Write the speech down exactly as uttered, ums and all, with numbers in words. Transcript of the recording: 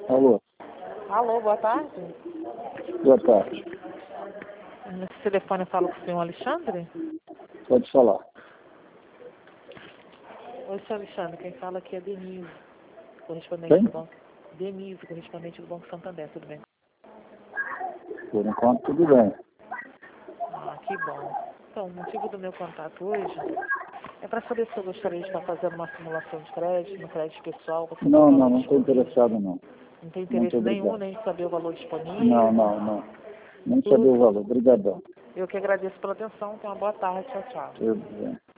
Alô, Alô, boa tarde. boa tarde. Nesse telefone eu falo com o senhor Alexandre? Pode falar. Oi, senhor Alexandre, quem fala aqui é Denise, correspondente Quem? do Banco... Denise, correspondente do Banco Santander, tudo bem? Por enquanto, tudo bem. Ah, que bom. Então, o motivo do meu contato hoje é para saber se eu gostaria de estar fazendo uma simulação de crédito, no crédito pessoal, você tem o Não, não, valor não estou disponível. interessado, não. Não tem Muito interesse nenhum, obrigado. nem em saber o valor Não, disponível. não, não. Nem saber Tudo. o valor. Obrigadão. Eu que agradeço pela atenção, tenha uma boa tarde, tchau, tchau. Tudo bem.